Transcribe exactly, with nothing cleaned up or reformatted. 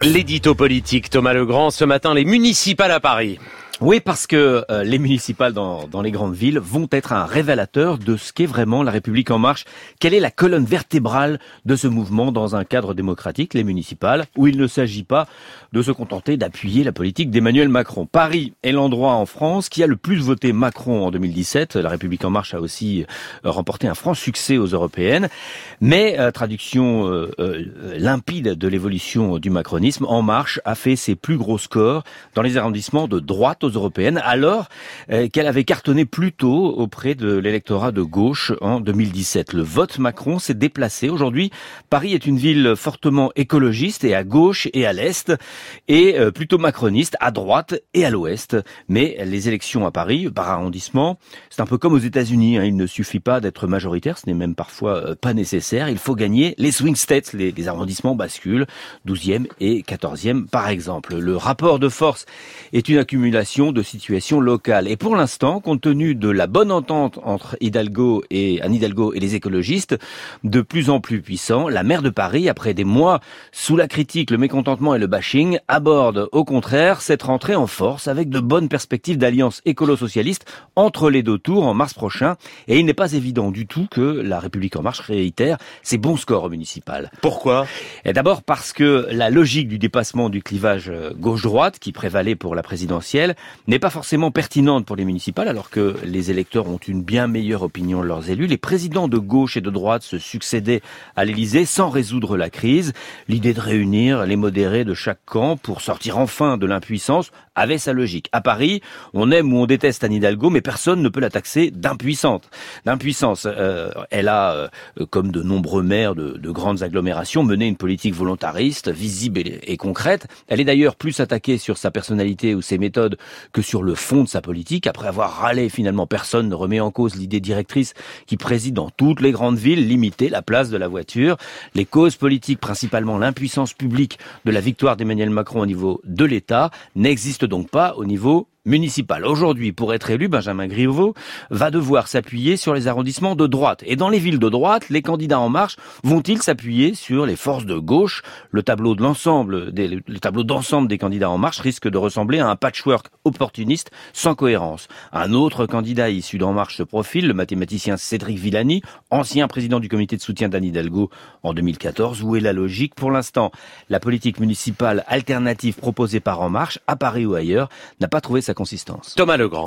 L'édito politique, Thomas Legrand, ce matin, les municipales à Paris. Oui, parce que euh, les municipales dans, dans les grandes villes vont être un révélateur de ce qu'est vraiment La République En Marche. Quelle est la colonne vertébrale de ce mouvement dans un cadre démocratique, les municipales, où il ne s'agit pas de se contenter d'appuyer la politique d'Emmanuel Macron. Paris est l'endroit en France qui a le plus voté Macron en deux mille dix-sept. La République En Marche a aussi euh, remporté un franc succès aux européennes. Mais, euh, traduction euh, euh, limpide de l'évolution du macronisme, En Marche a fait ses plus gros scores dans les arrondissements de droite aux européennes, alors euh, qu'elle avait cartonné plus tôt auprès de l'électorat de gauche en deux mille dix-sept. Le vote Macron s'est déplacé. Aujourd'hui, Paris est une ville fortement écologiste et à gauche et à l'est, et euh, plutôt macroniste à droite et à l'ouest. Mais les élections à Paris, par arrondissement, c'est un peu comme aux États-Unis. Hein. Il ne suffit pas d'être majoritaire, ce n'est même parfois euh, pas nécessaire. Il faut gagner les swing states, les, les arrondissements basculent, douzième et quatorzième par exemple. Le rapport de force est une accumulation de situations locales. Et pour l'instant, compte tenu de la bonne entente entre Hidalgo et Anne Hidalgo et les écologistes, de plus en plus puissants, la maire de Paris, après des mois sous la critique, le mécontentement et le bashing, aborde au contraire cette rentrée en force avec de bonnes perspectives d'alliance écolo-socialiste entre les deux tours en mars prochain. Et il n'est pas évident du tout que La République En Marche réitère ses bons scores au municipal. Pourquoi ? Et d'abord parce que la logique du dépassement du clivage gauche-droite qui prévalait pour la présidentielle n'est pas forcément pertinente pour les municipales, alors que les électeurs ont une bien meilleure opinion de leurs élus. Les présidents de gauche et de droite se succédaient à l'Élysée sans résoudre la crise. L'idée de réunir les modérés de chaque camp pour sortir enfin de l'impuissance avait sa logique. À Paris, on aime ou on déteste Anne Hidalgo, mais personne ne peut la taxer d'impuissante. D'impuissance, euh, elle a, euh, comme de nombreux maires de, de grandes agglomérations, mené une politique volontariste, visible et, et concrète. Elle est d'ailleurs plus attaquée sur sa personnalité ou ses méthodes que sur le fond de sa politique. Après avoir râlé, finalement, personne ne remet en cause l'idée directrice qui préside dans toutes les grandes villes, limiter la place de la voiture. Les causes politiques, principalement l'impuissance publique de la victoire d'Emmanuel Macron au niveau de l'État, n'existent donc pas au niveau municipal. Aujourd'hui, pour être élu, Benjamin Griveaux va devoir s'appuyer sur les arrondissements de droite. Et dans les villes de droite, les candidats En Marche vont-ils s'appuyer sur les forces de gauche ? Le tableau de l'ensemble des, le tableau d'ensemble des candidats En Marche risque de ressembler à un patchwork opportuniste sans cohérence. Un autre candidat issu d'En Marche se profile, le mathématicien Cédric Villani, ancien président du comité de soutien d'Anne Hidalgo en deux mille quatorze. Où est la logique ? Pour l'instant, la politique municipale alternative proposée par En Marche, à Paris ou ailleurs, n'a pas trouvé sa consistance. Thomas Legrand.